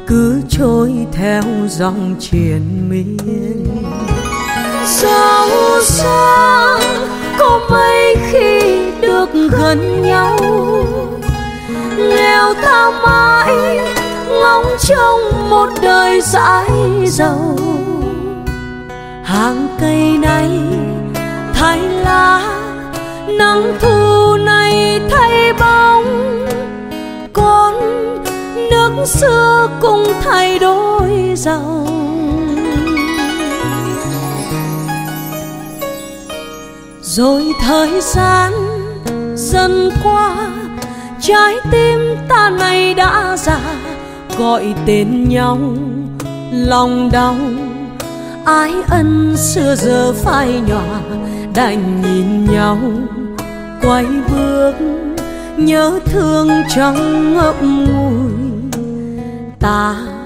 cứ trôi theo dòng triền miên. Dẫu sao có mấy khi được gần nhau, nghèo tha mãi ngóng trông một đời dãi dầu. Hàng cây này thay lá, nắng thu này thay bóng, con nước xưa cũng thay đổi dòng. Rồi thời gian dần qua, trái tim ta này đã già, gọi tên nhau lòng đau. Ái ân xưa giờ phai nhòa, đành nhìn nhau quay bước, nhớ thương trong ngậm ngùi. Ta